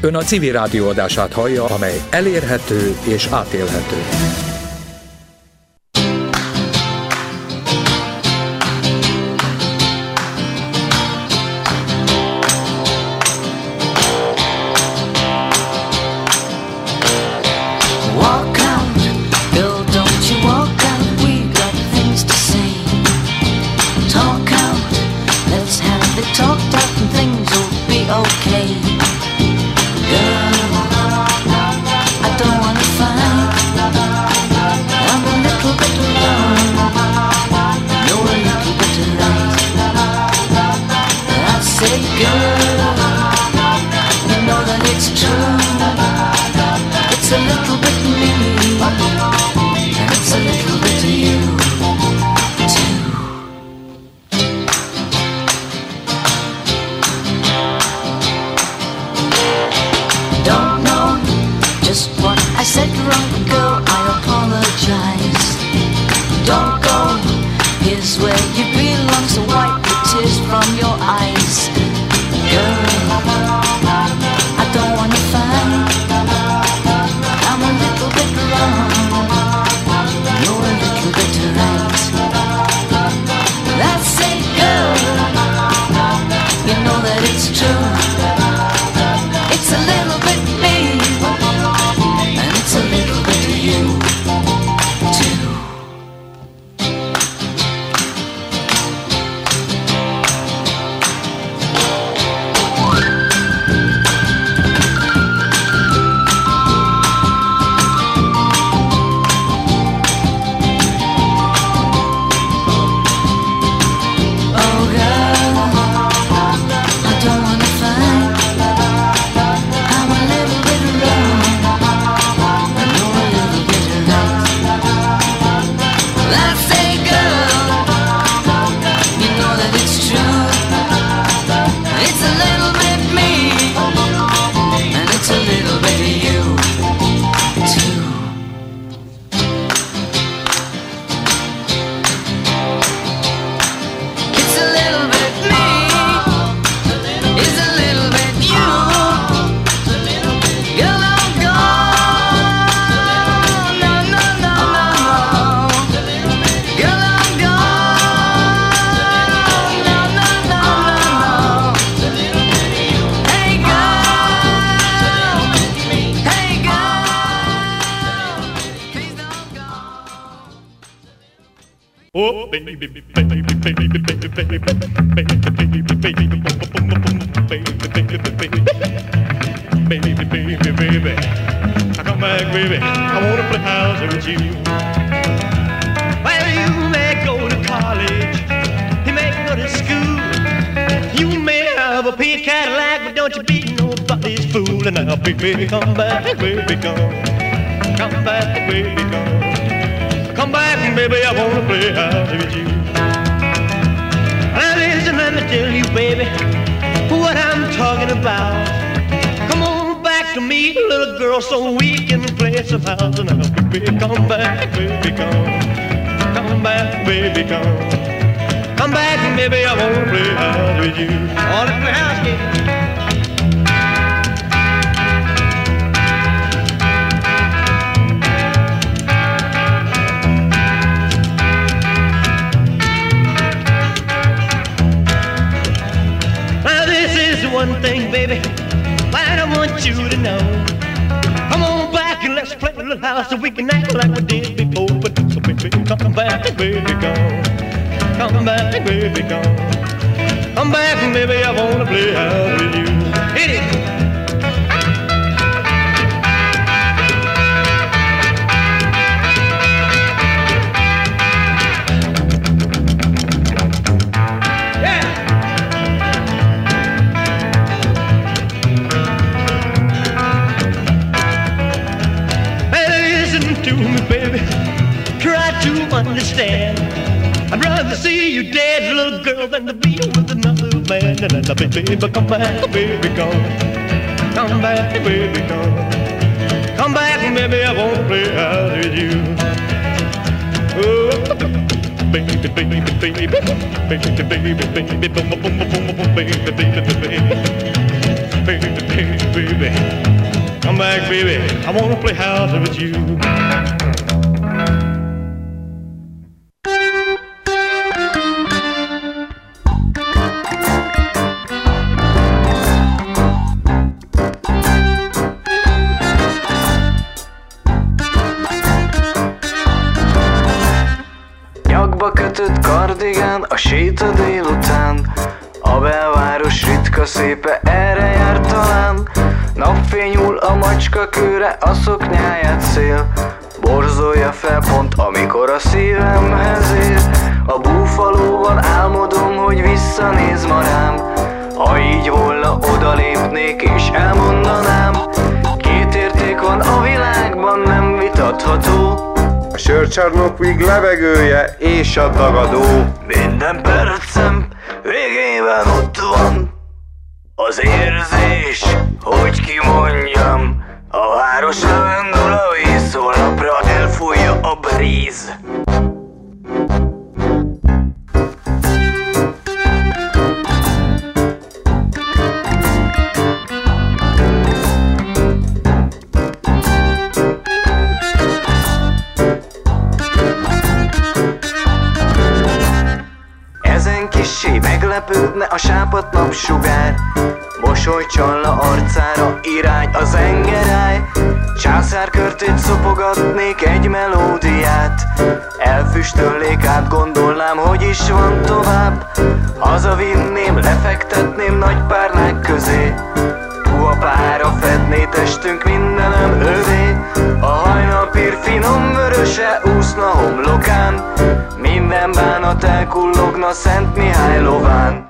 Ön a Civil Rádió adását hallja, amely elérhető és átélhető. Oh, baby, baby, baby, baby, baby, baby, baby, baby, I come back, baby. I wanna play house with you. Well, you may go to college, you may go to school, you may have a pink Cadillac, but don't you be nobody's fool. And now, baby, come back, baby, come back, baby, come back, baby, I wanna play house with you. Now listen, let me tell you, baby, what I'm talking about. Come on back to me, little girl, so we can play some house. And now, baby, come back, baby, come back, baby, come back, baby, I wanna play house with you. I wanna play house with you. One thing, baby, I want you to know. Come on back and let's play a little house so we can act like we did before. But so baby, come back, baby, come back, baby, come back, baby, I wanna play house with you. Hit it. Understand, I'd rather see you dead, little girl, than to be with another man. And I baby, come back, baby, come back, baby, come back, baby, I wanna play house with you. Oh, baby, baby, baby, baby, baby, baby, baby, baby, baby, baby, baby, baby. I wanna play house with you. Nyakba kötött kardigán, a séta délután, a belváros ritka szépe erre jár talán. Napfény hull a macska kőre, a szoknyáját szél borzolja fel pont, amikor a szívemhez ér. A búfalóban álmodom, hogy visszanéz ma rám. Ha így volna, odalépnék és elmondanám. Két érték van a világban, nem vitatható: a sörcsarnokig levegője és a dagadó. Minden percem végében ott van az érzés, hogy kimondjam. A város levendul a vízszólapra, elfújja a bríz. Ezen kissé meglepődne a sápadt napsugár, mosoly csalna arcára, irány az engeráj. Császárkörtét szopogatnék egy melódiát, elfüstölnék, átgondolnám, hogy is van tovább. Hazavinném, lefektetném nagy párnák közé, puha pára fedné testünk, mindenem övé. A hajnalpír finom vöröse úszna homlokán, minden bánat elkullogna Szent Mihály lován.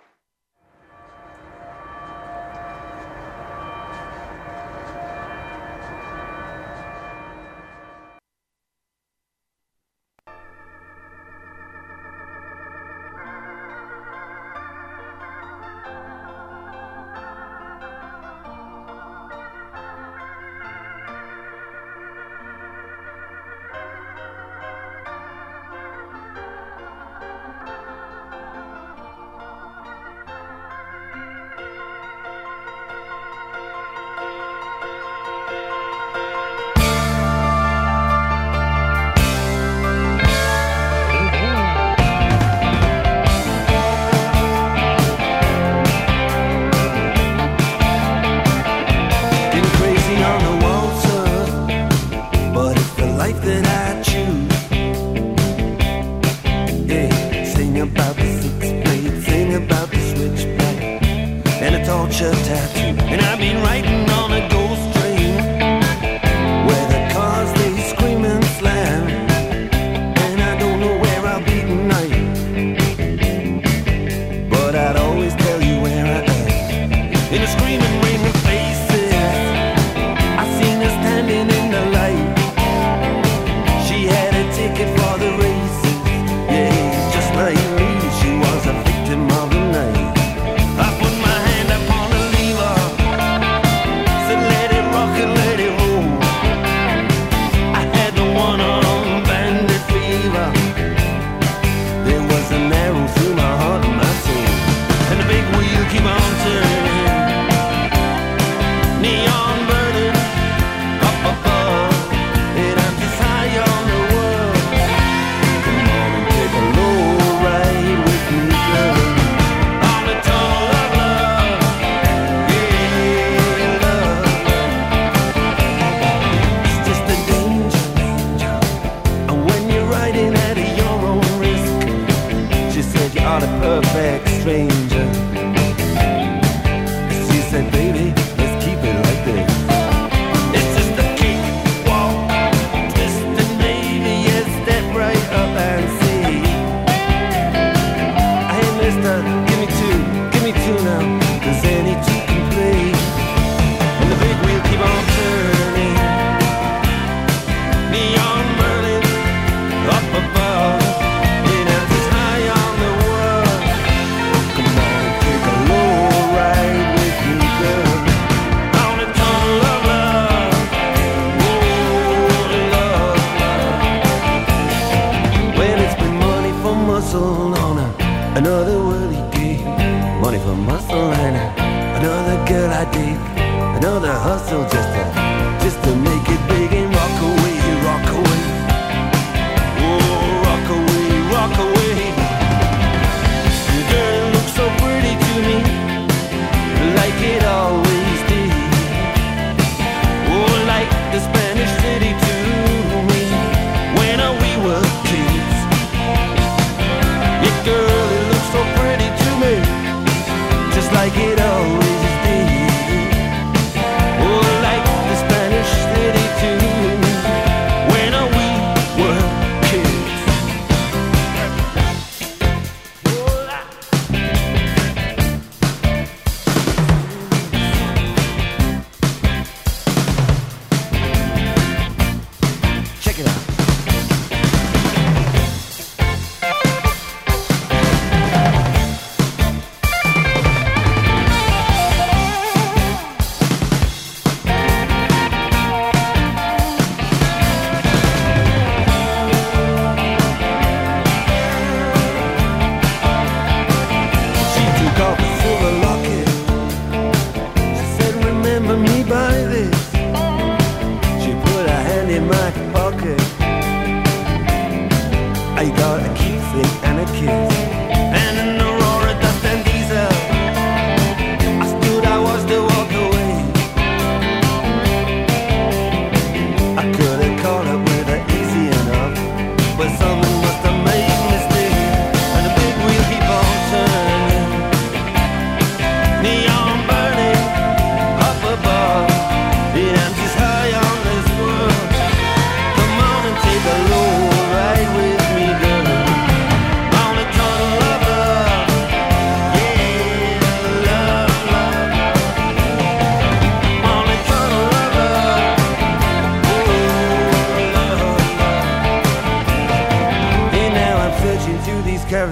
Another worldly gig, money for muscle and another girl I dig, another hustle just to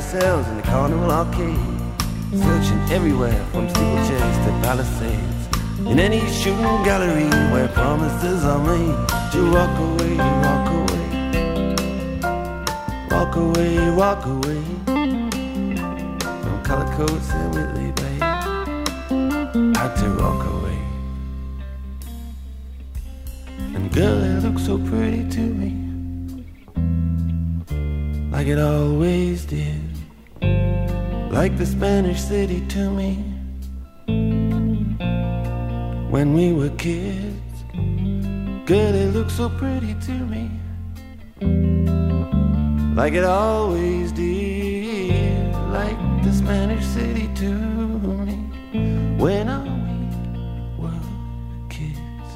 ourselves in the carnival arcade, searching everywhere from steeplechase to palisades, in any shooting gallery where promises are made to walk away, walk away, walk away, walk away from color coats and Whitley Bay. Had to walk away. And girl, it looks so pretty to me, like it always did, like the Spanish city to me when we were kids. Girl, it looks so pretty to me, like it always did, like the Spanish city to me when we were kids.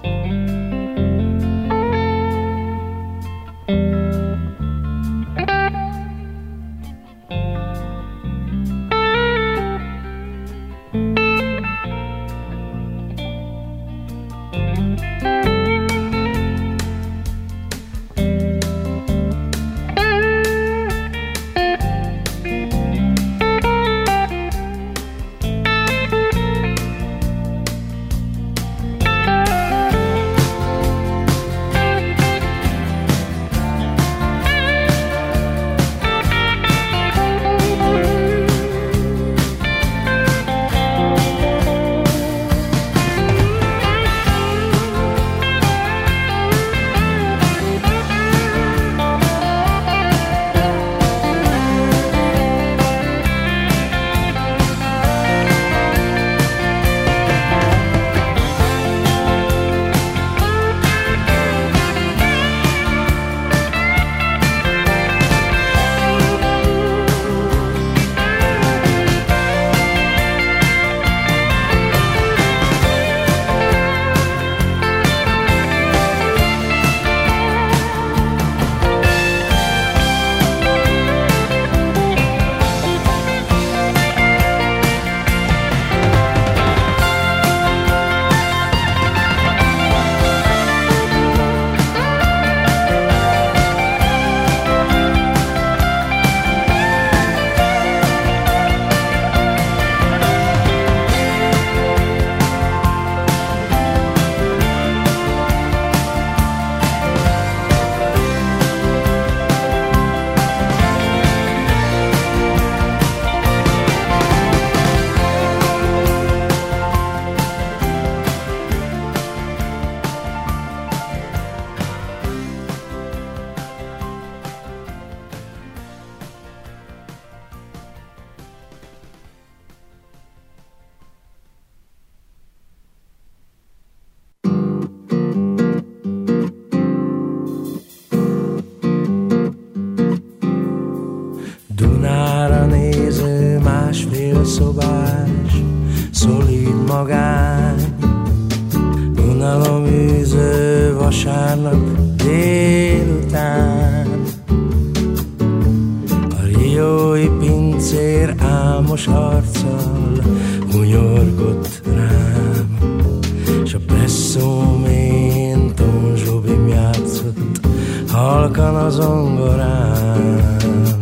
szobás, szolid magány, unaloműző vasárnap délután. A riói pincér álmos arccal hunyorgott rám, s a presszómén Tom Jobim játszott halkan a zongorán.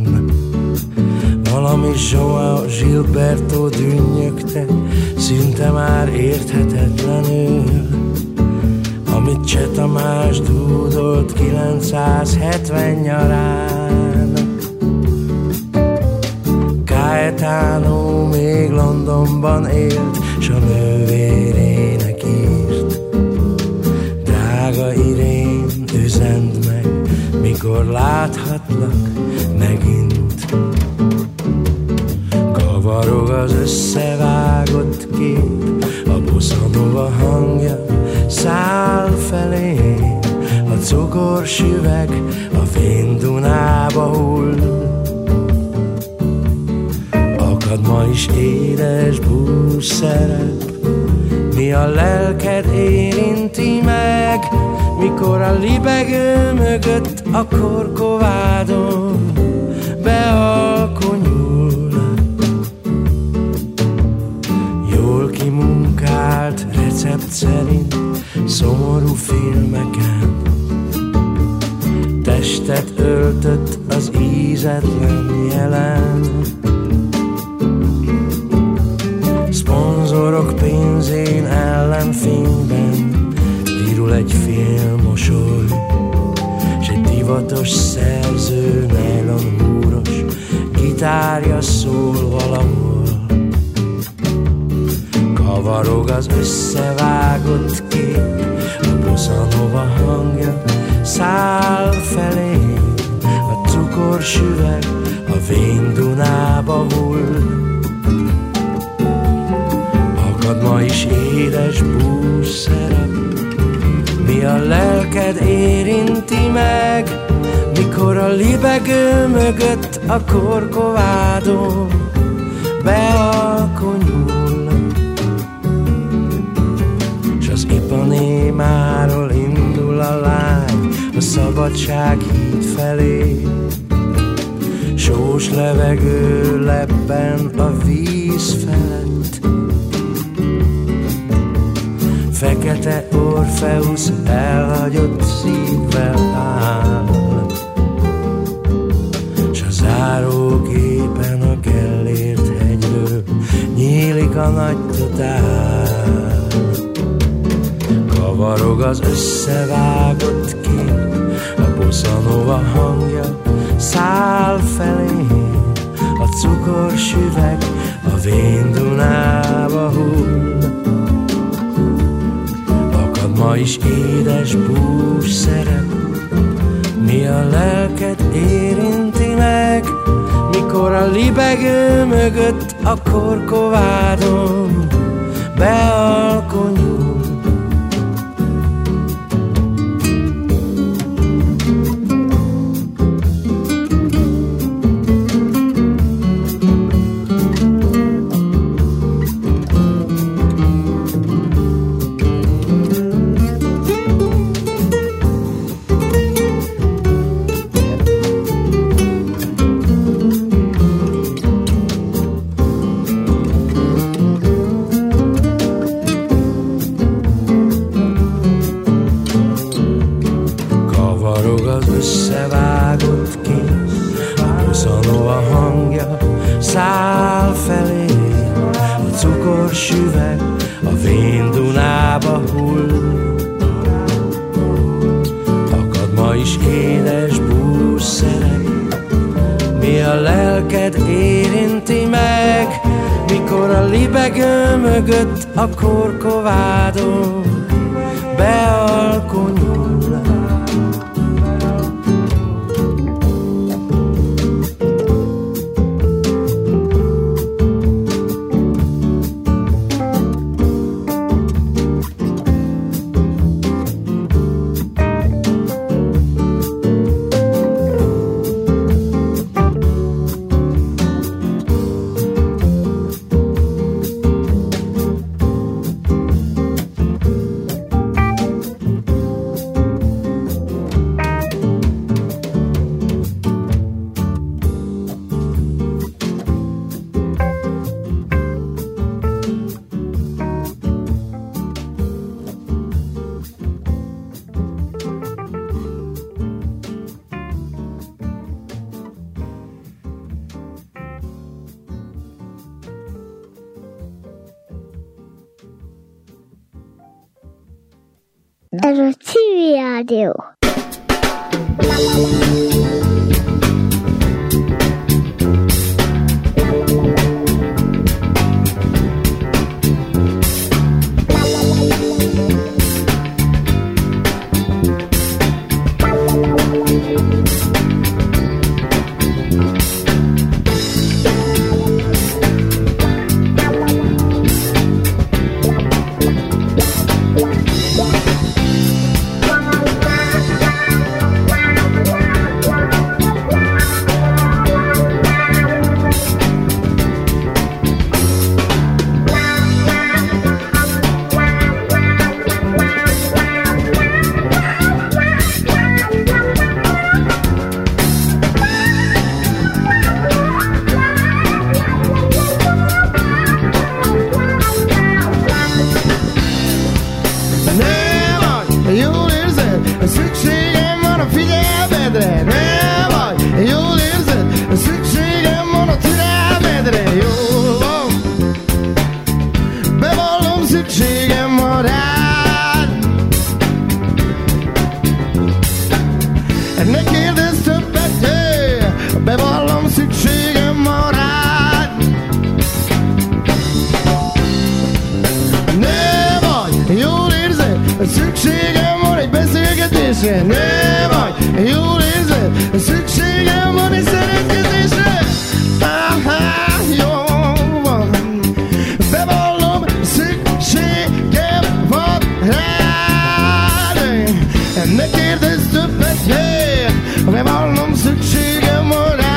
Valami João Gilberto dünnyögte, szinte már érthetetlenül, amit Cseh Tamás dúdolt 970 nyarán. Caetano még Londonban élt, s a nővérének írt: drága Irén, üzend meg, mikor láthatlak megint. Kavarog az összevágott kép, a bosszanova hangja száll felé, a cukorsüveg a fén Dunába hull. Akad ma is éles búszerep, mi a lelked érinti meg, mikor a libegő mögött a Korkovádon bealkonyul. Jól kimunkált recept szerint szomorú filmeken testet öltött az ízetlen jelen. Szponzorok pénzén ellenfényben virul egy fél mosoly, s egy divatos szerző nylon húros gitárja szól valahol. Kavarog az összevágott kép, a bossa nova hangja száll felé, a cukorsüveg a vén Dunába hull. Akad ma is édes búszerep, mi a lelked érinti meg, mikor a libegő mögött a Corcovado bealkonyul, s az Ipanémáról indul a lány a Szabadság híd felé. Sós levegő lebben a víz felett, fekete Orfeusz elhagyott szívvel áll, s a záróképen a Gellért hegyről nyílik a nagy totál. Kavarog az összevágott kép, a bossa nova hangja száll felé, a cukorsüveg a vén Dunába hull. Ma is édes búszerep, mi a lelked érinti meg, mikor a libegő mögött a Corcovádon bealkonyul. Összevágott kéz, a bossa nova hangja száll felé, a cukorsüveg a vén Dunába hull. Akad ma is édes búszerek, mi a lelked érinti meg, mikor a libegő mögött a Corcovado bealkonyul. Ez a Civil Rádió. türelmedre, ne vagy, jól érzed, szükségem van a türelmedre, jól van. Bevallom, szükségem van rád. Ne kérdezz többet, bevallom, szükségem van rád. Ne vagy, jól érzed, szükségem van egy beszélgetésre. Ne vagy, jól érzed, szükségem van egy szeretkezésre. Jó van, bevallom, szükségem van rád. Ne kérdezz többet, bevallom, szükségem van rád.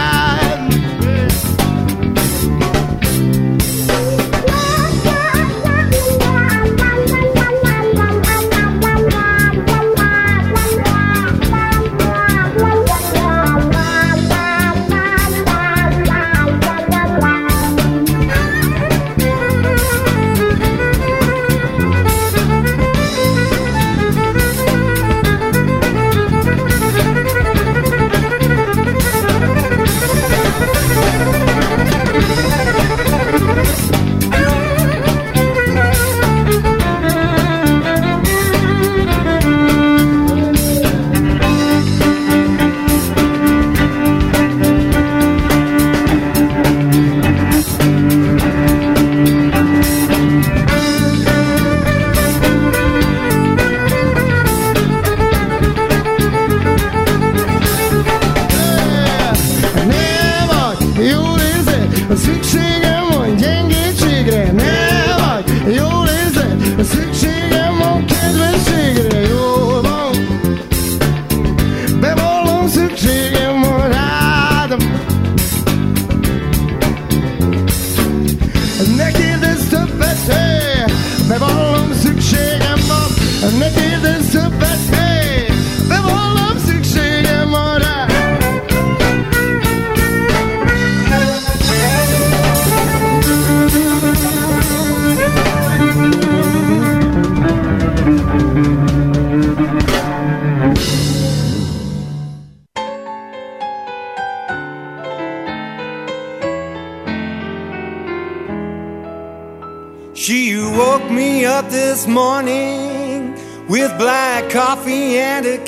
She woke me up this morning with black coffee and a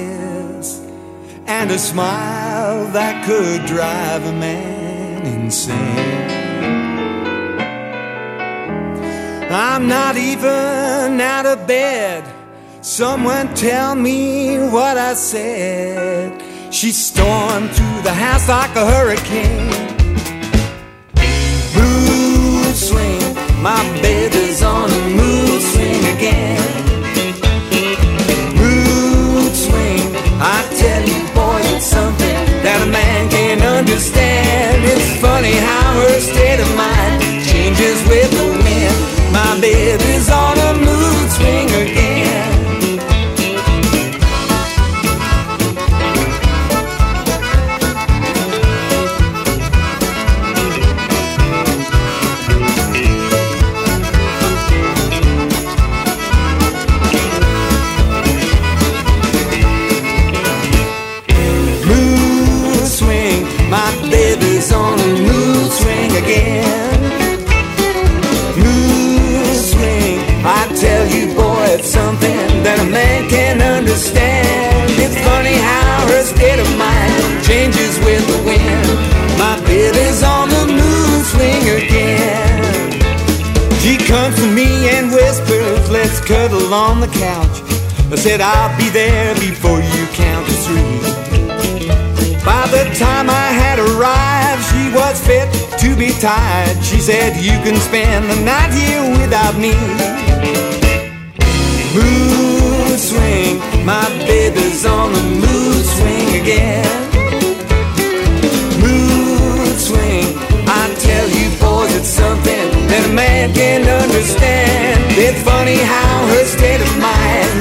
kiss and a smile that could drive a man insane. I'm not even out of bed. Someone tell me what I said. She stormed through the house like a hurricane. Mood swing, my baby's on a mood swing again. Mood swing, I tell you boy, it's something that a man can't understand. It's funny how her state of mind changes with the wind. My baby's on a mood swing again. My baby's on a mood swing again. Mood swing, I tell you boy, it's something that a man can't understand. It's funny how her state of mind changes with the wind. My baby's on the mood swing again. She comes to me and whispers, let's cuddle on the couch. I said I'll be there before you count to three. By the time I had arrived, she was fit to be tied. She said, you can spend the night here without me. Mood swing, my baby's on the mood swing again. Mood swing, I tell you boys, it's something that a man can't understand. It's funny how her state of mind